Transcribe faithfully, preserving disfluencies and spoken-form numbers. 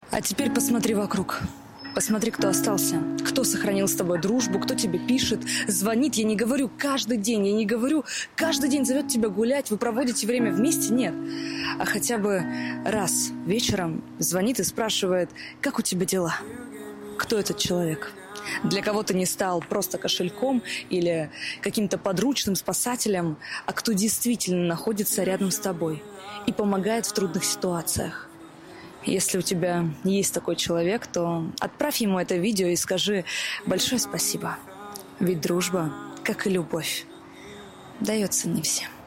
А теперь посмотри вокруг. Посмотри, кто остался, кто сохранил с тобой дружбу, кто тебе пишет, звонит. Я не говорю каждый день, я не говорю каждый день зовет тебя гулять, вы проводите время вместе, нет. А хотя бы раз вечером звонит и спрашивает, как у тебя дела? Кто этот человек? Для кого ты не стал просто кошельком или каким-то подручным спасателем, а кто действительно находится рядом с тобой и помогает в трудных ситуациях. Если у тебя есть такой человек, то отправь ему это видео и скажи большое спасибо. Ведь дружба, как и любовь, дается не всем.